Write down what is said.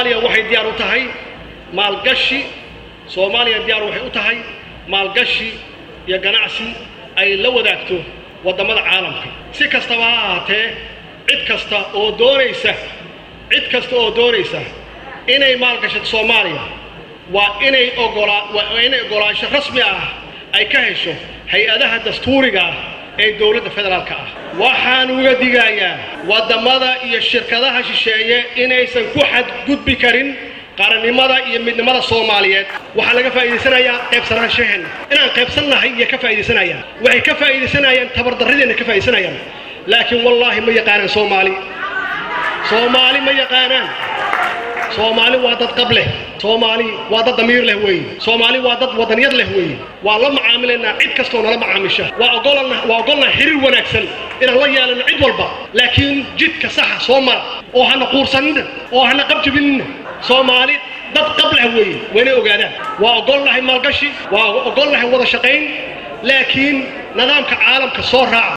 Soomaaliya waxay diyaar u tahay maalgashi Soomaaliya diyaar waxay u tahay maalgashi iyo ganacsi ay la wadaagto wadamada caalamka si kastaba ha ahaatee cid kasta oo doonaysa inay maalgashato Soomaaliya waa inay ogolaansho rasmi ah ay ka hesho hay'adaha dastuuriga ah ee dawladda federaalka ah waxaan uga digayaa wadamada iyo shirkadaha shisheeye inaysan ku xadgudbi karin qaranimada iyo midnimada Soomaaliyeed waxa laga faa'iideysanayaa qaybsanaanshahan inaan qaybsanahay iyo ka faa'iideysanayaan waxay ka faa'iideysanayaan tabardarrideena ka faa'iideysanayaan laakiin wallahi ma yaqaanaan Soomaali ma yaqaanaan Soomaali waa dad qable Soomaali waa dad damiir leh weey Soomaali waa dad wadaniyad leh weey waa la macaamileena cid kasto nala macaamisha waa ogolna xiriir wanaagsan inaan la yeelano cid walba laakiin jidka sax Soomaali oo hana quursanina oo hana qabjibinina Soomaali dad qable weey wayna ogaadaan waa ogolnahay maalgashi waa ogolnahay wada shaqayn laakiin nidaamka caalamka soo raaca